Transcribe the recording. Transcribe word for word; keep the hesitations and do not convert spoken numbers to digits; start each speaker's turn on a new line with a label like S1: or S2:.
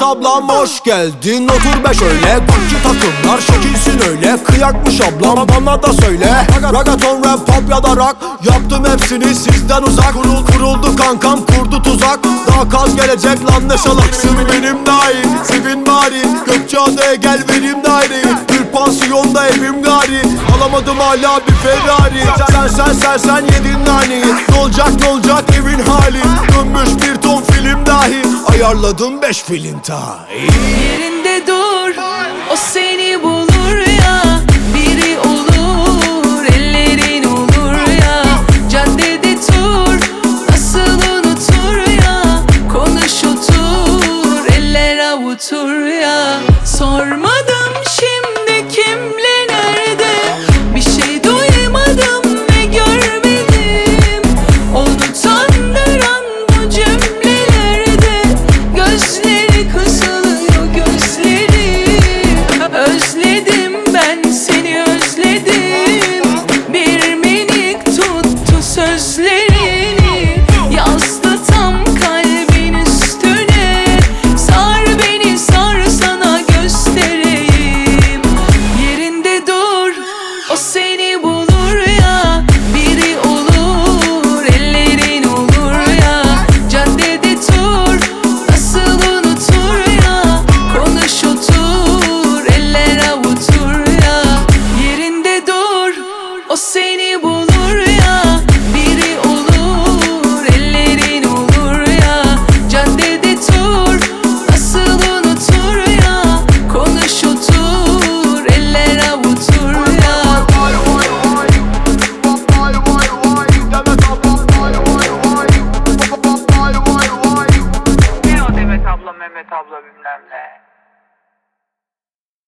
S1: ablam hoş geldin, otur be şöyle. Gucci takımlar şekilsin öyle. Kıyakmış ablam bana da söyle. Ragaton, rap, pop ya da rock, yaptım hepsini sizden uzak. Kurul, kuruldu kankam, kurdu tuzak. Daha kaz gelecek lan ne salaksın. Benim dahil sevin bari, Gökçeada'ya gel vereyim daireyi. Bir pansiyonda evim gari, alamadım hala bir Ferrari. Sen sen sen sen yedin naneyi. Ne olacak ne olacak evin hali. Dönmüş bir ton film dahi, ayarladım beş film tahi.
S2: Yerinde dur, o senin